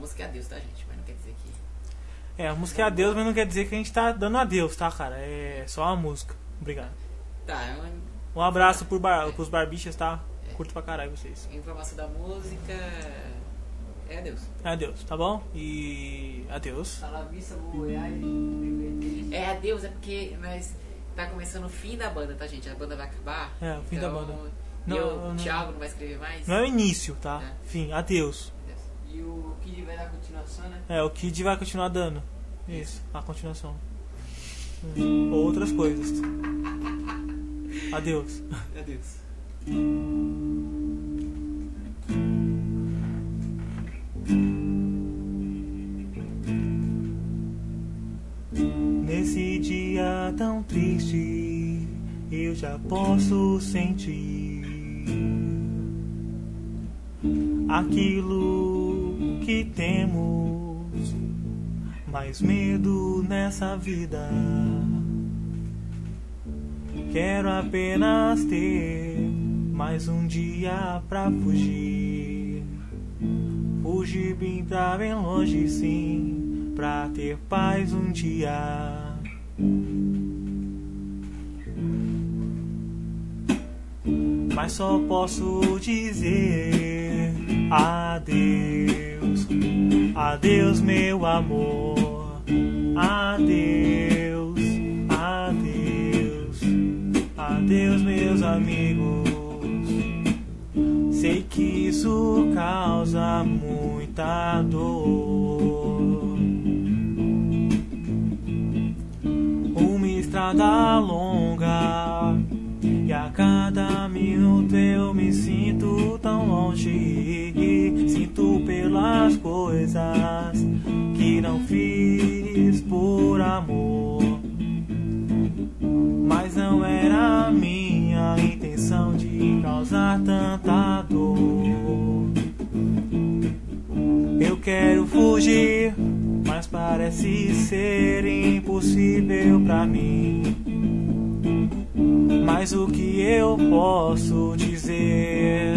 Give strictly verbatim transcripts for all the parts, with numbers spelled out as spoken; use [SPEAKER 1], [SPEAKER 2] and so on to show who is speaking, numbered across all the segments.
[SPEAKER 1] música é adeus, tá, gente? Mas não quer dizer que...
[SPEAKER 2] É, a música é adeus, mas não quer dizer que a gente tá dando adeus, tá, cara? É só uma música. Obrigado.
[SPEAKER 1] Tá, é uma...
[SPEAKER 2] Um abraço pro bar, pros barbichas, tá?
[SPEAKER 1] É.
[SPEAKER 2] Curto pra caralho vocês.
[SPEAKER 1] A informação da música é adeus.
[SPEAKER 2] É adeus, tá bom? E adeus.
[SPEAKER 3] Salavista, Goiás.
[SPEAKER 1] É adeus, é porque mas tá começando o fim da banda, tá, gente? A banda vai acabar.
[SPEAKER 2] É, o fim da
[SPEAKER 1] então,
[SPEAKER 2] banda.
[SPEAKER 1] E
[SPEAKER 2] Não,
[SPEAKER 1] eu,
[SPEAKER 2] não-
[SPEAKER 1] o Thiago não vai escrever mais.
[SPEAKER 2] Não é o início, tá?
[SPEAKER 1] É.
[SPEAKER 2] Fim, adeus.
[SPEAKER 1] Adeus.
[SPEAKER 3] E o Kid vai dar continuação, né?
[SPEAKER 2] É, o Kid vai continuar dando. Isso, a continuação. Hum, Outras coisas. Adeus.
[SPEAKER 1] Adeus.
[SPEAKER 2] Nesse dia tão triste, eu já posso sentir aquilo que temos, mais medo nessa vida. Quero apenas ter mais um dia pra fugir. Fugir bem pra bem longe, sim, pra ter paz um dia. Mas só posso dizer adeus, adeus meu amor, adeus, adeus, adeus meus amigos. Sei que isso causa muita dor. Uma estrada longa e a cada minuto eu me sinto tão longe. Sinto pelas coisas que não fiz por amor. Mas não era minha intenção de causar tanta dor. Eu quero fugir, mas parece ser impossível pra mim. Mas o que eu posso dizer?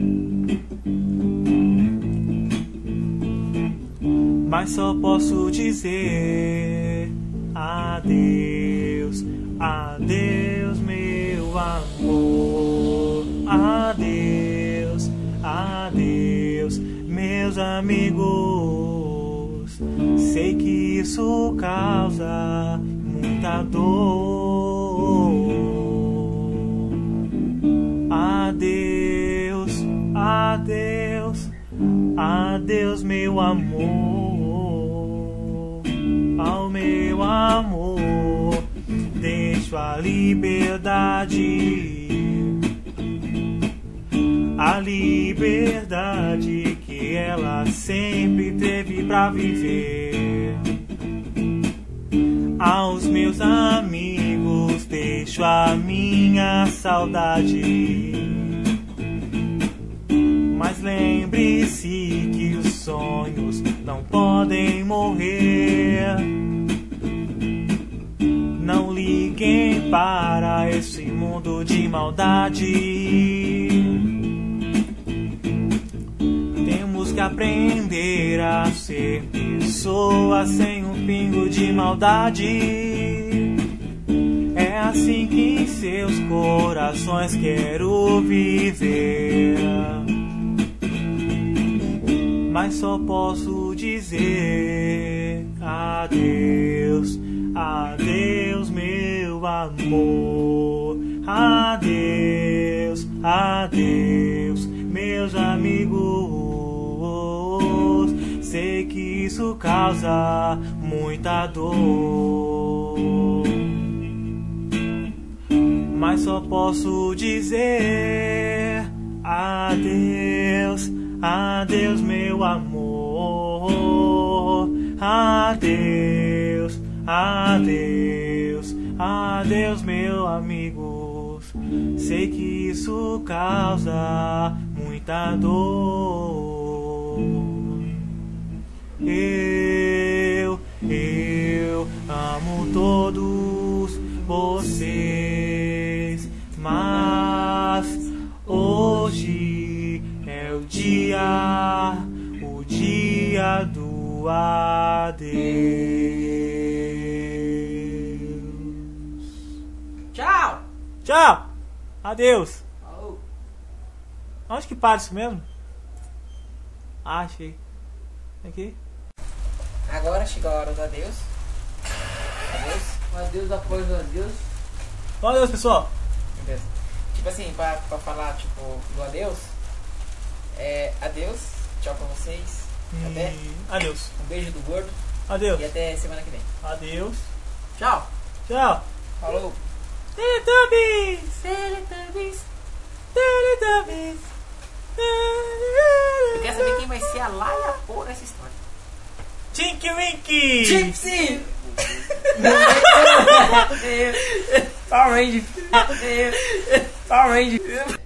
[SPEAKER 2] Mas só posso dizer adeus, adeus meu amor, adeus, adeus meus amigos. Sei que isso causa muita dor. Adeus, adeus, adeus meu amor, ao meu amor deixo a liberdade, a liberdade que ela sempre teve pra viver. Aos meus amigos deixo a minha saudade. Mas lembre-se que os sonhos não podem morrer. Não liguem para esse mundo de maldade. Temos que aprender a ser pessoas sem um pingo de maldade. É assim que em seus corações quero viver. Mas só posso dizer adeus, adeus meu amor, adeus, adeus meus amigos. Sei que isso causa muita dor. Mas só posso dizer adeus, adeus meu amor, adeus, adeus, adeus meus amigos. Sei que isso causa muita dor. Eu, eu amo todos vocês, mas hoje é o dia, o dia dia do adeus.
[SPEAKER 1] Tchau!
[SPEAKER 2] Tchau! Adeus!
[SPEAKER 3] Falou.
[SPEAKER 2] Onde que para isso mesmo? Ah, achei. Aqui.
[SPEAKER 1] Agora chegou a hora do adeus. Adeus.
[SPEAKER 3] Um adeus após o adeus.
[SPEAKER 2] Bom, adeus, pessoal.
[SPEAKER 1] Beleza. Tipo assim, pra, pra falar tipo, do adeus. É, adeus. Tchau pra vocês. Até.
[SPEAKER 2] E... Adeus.
[SPEAKER 1] Um beijo do gordo.
[SPEAKER 2] Adeus.
[SPEAKER 1] E até semana que vem.
[SPEAKER 2] Adeus.
[SPEAKER 1] Tchau!
[SPEAKER 2] Tchau.
[SPEAKER 1] Falou!
[SPEAKER 2] Teletubbies.
[SPEAKER 1] Teletubbies.
[SPEAKER 2] Teletubbies.
[SPEAKER 1] Eu quero saber quem vai ser a Laia por essa história.
[SPEAKER 2] Tinky Winky.
[SPEAKER 1] Gypsy!
[SPEAKER 3] Power Ranger. Power Ranger.